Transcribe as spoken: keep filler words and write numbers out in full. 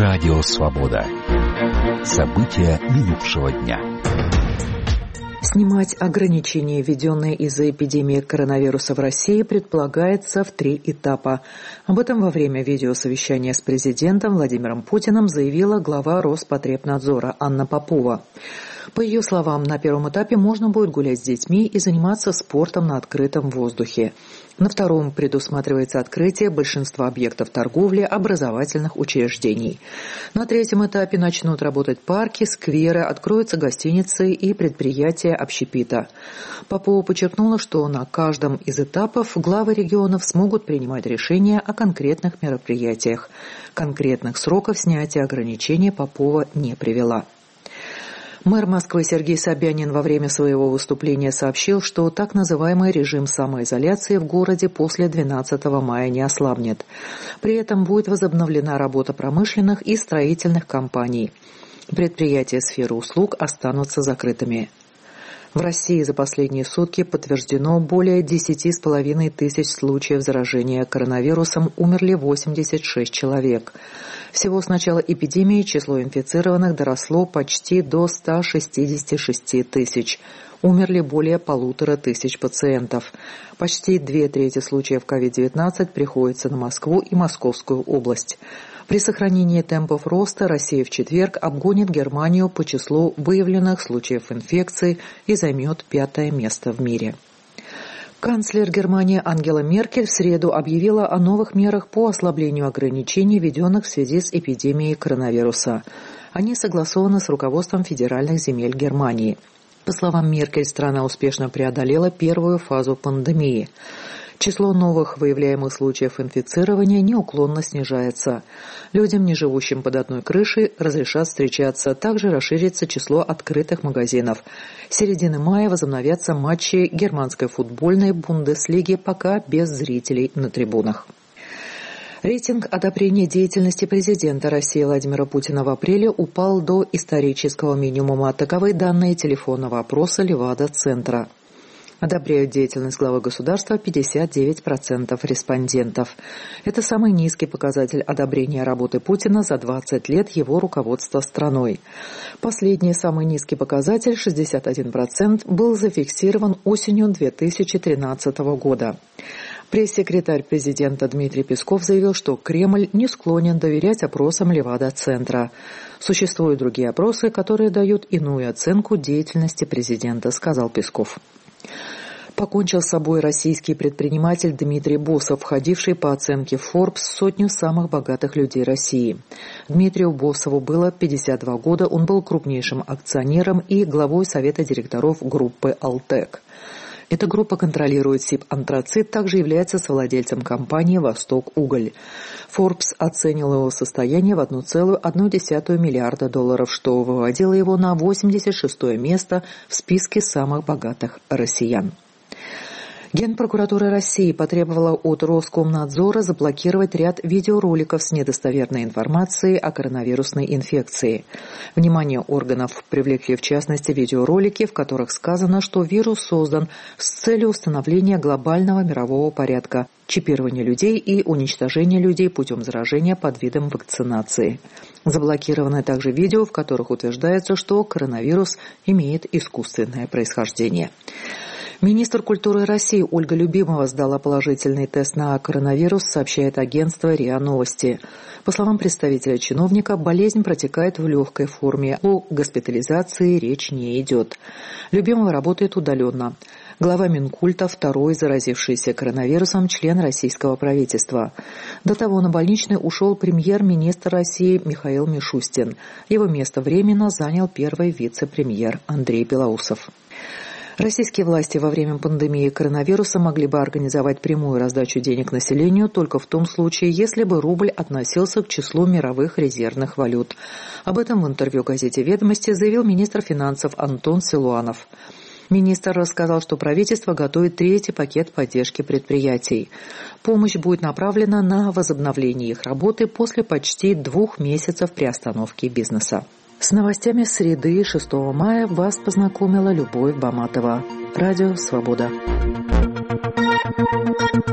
Радио «Свобода». События минувшего дня. Снимать ограничения, введенные из-за эпидемии коронавируса в России, предполагается в три этапа. Об этом во время видеосовещания с президентом Владимиром Путиным заявила глава Роспотребнадзора Анна Попова. По ее словам, на первом этапе можно будет гулять с детьми и заниматься спортом на открытом воздухе. На втором предусматривается открытие большинства объектов торговли, образовательных учреждений. На третьем этапе начнут работать парки, скверы, откроются гостиницы и предприятия общепита. Попова подчеркнула, что на каждом из этапов главы регионов смогут принимать решения о конкретных мероприятиях. Конкретных сроков снятия ограничений Попова не привела. Мэр Москвы Сергей Собянин во время своего выступления сообщил, что так называемый режим самоизоляции в городе после двенадцатого мая не ослабнет. При этом будет возобновлена работа промышленных и строительных компаний. Предприятия сферы услуг останутся закрытыми. В России за последние сутки подтверждено более десяти с половиной тысяч случаев заражения коронавирусом, умерли восемьдесят шесть человек. Всего с начала эпидемии число инфицированных доросло почти до ста шестидесяти шести тысяч. Умерли более полутора тысяч пациентов. Почти две трети случаев ковид девятнадцать приходится на Москву и Московскую область. При сохранении темпов роста Россия в четверг обгонит Германию по числу выявленных случаев инфекции и займет пятое место в мире. Канцлер Германии Ангела Меркель в среду объявила о новых мерах по ослаблению ограничений, введенных в связи с эпидемией коронавируса. Они согласованы с руководством федеральных земель Германии. По словам Меркель, страна успешно преодолела первую фазу пандемии. Число новых выявляемых случаев инфицирования неуклонно снижается. Людям, не живущим под одной крышей, разрешат встречаться. Также расширится число открытых магазинов. С середины мая возобновятся матчи германской футбольной Бундеслиги, пока без зрителей на трибунах. Рейтинг одобрения деятельности президента России Владимира Путина в апреле упал до исторического минимума. Таковы данные телефонного опроса Левада-центра. Одобряют деятельность главы государства пятьдесят девять процентов респондентов. Это самый низкий показатель одобрения работы Путина за двадцать лет его руководства страной. Последний самый низкий показатель, шестьдесят один процент, был зафиксирован осенью две тысячи тринадцатого года. Пресс-секретарь президента Дмитрий Песков заявил, что Кремль не склонен доверять опросам Левада-центра. Существуют другие опросы, которые дают иную оценку деятельности президента, сказал Песков. Покончил с собой российский предприниматель Дмитрий Боссов, входивший по оценке Forbes в сотню самых богатых людей России. Дмитрию Боссову было пятьдесят два года, он был крупнейшим акционером и главой совета директоров группы «Алтек». Эта группа контролирует Сибантрацит, также является совладельцем компании «Восток-Уголь». Forbes оценил его состояние в одна целая одна десятая миллиарда долларов, что выводило его на восемьдесят шестое место в списке самых богатых россиян. Генпрокуратура России потребовала от Роскомнадзора заблокировать ряд видеороликов с недостоверной информацией о коронавирусной инфекции. Внимание органов привлекли в частности видеоролики, в которых сказано, что вирус создан с целью установления глобального мирового порядка, чипирования людей и уничтожения людей путем заражения под видом вакцинации. Заблокированы также видео, в которых утверждается, что коронавирус имеет искусственное происхождение. Министр культуры России Ольга Любимова сдала положительный тест на коронавирус, сообщает агентство РИА Новости. По словам представителя чиновника, болезнь протекает в легкой форме. О госпитализации речь не идет. Любимова работает удаленно. Глава Минкульта, второй заразившийся коронавирусом член российского правительства. До того на больничный ушел премьер-министр России Михаил Мишустин. Его место временно занял первый вице-премьер Андрей Белоусов. Российские власти во время пандемии коронавируса могли бы организовать прямую раздачу денег населению только в том случае, если бы рубль относился к числу мировых резервных валют. Об этом в интервью газете «Ведомости» заявил министр финансов Антон Силуанов. Министр рассказал, что правительство готовит третий пакет поддержки предприятий. Помощь будет направлена на возобновление их работы после почти двух месяцев приостановки бизнеса. С новостями среды шестого мая вас познакомила Любовь Баматова. Радио «Свобода».